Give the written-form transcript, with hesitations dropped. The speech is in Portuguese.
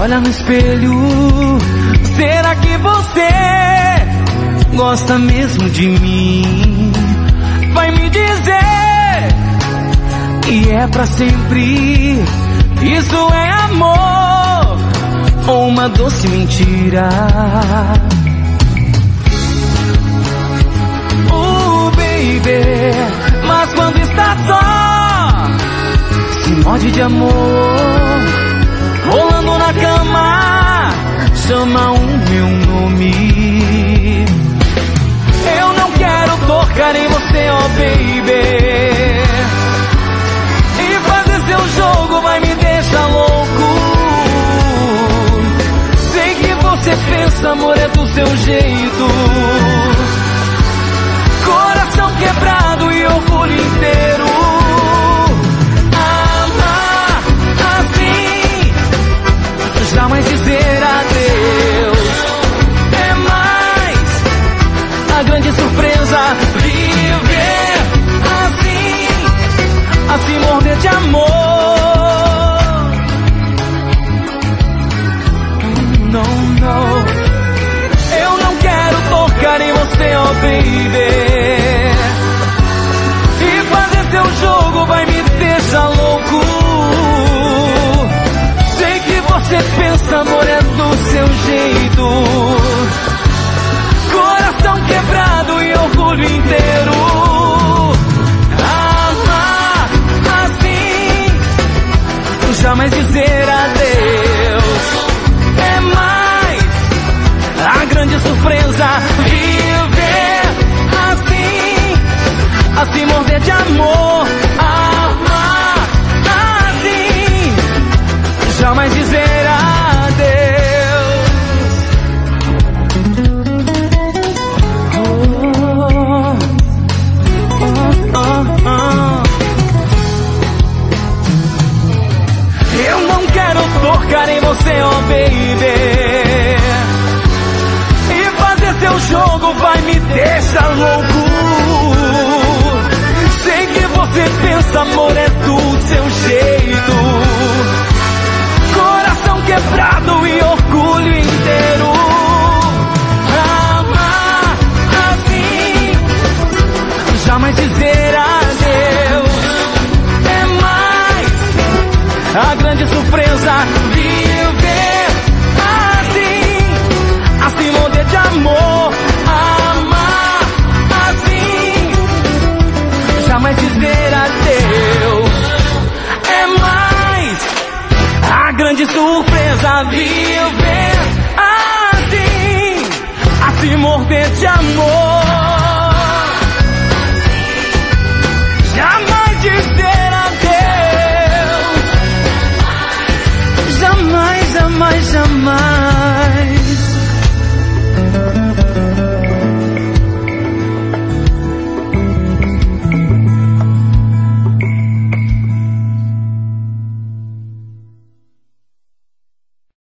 olha no espelho. Será que você gosta mesmo de mim? Vai me dizer que é pra sempre. Isso é amor ou uma doce mentira? Baby, mas quando está só, se morde de amor. Rolando na cama, chama o meu nome. Eu não quero tocar em você, oh baby. E fazer seu jogo vai me deixar louco. Sei que você pensa, amor, é do seu jeito. Coração quebrado e orgulho inteiro. Amar assim, jamais dizer adeus. É mais a grande surpresa. Viver assim, assim morder de amor. Não, não. Eu não quero tocar em você, oh baby. Seu jogo vai me deixar louco. Sei que você pensa, amor, é do seu jeito. Coração quebrado e orgulho inteiro. Amar assim, jamais dizer adeus. É mais a grande surpresa. Viver assim, assim morder de amor. Amar assim, jamais dizer adeus. Oh, oh, oh, oh. Eu não quero tocar em você, oh baby. E fazer seu jogo vai me deixar louco. Sei que você pensa, amor, é do seu jeito. Coração quebrado e orgulho inteiro. Amar assim, jamais dizer adeus. É mais a grande surpresa. Viver assim, assim morder de amor. Amar assim, jamais dizer adeus. É mais a grande surpresa. Viver assim, assim morder de amor.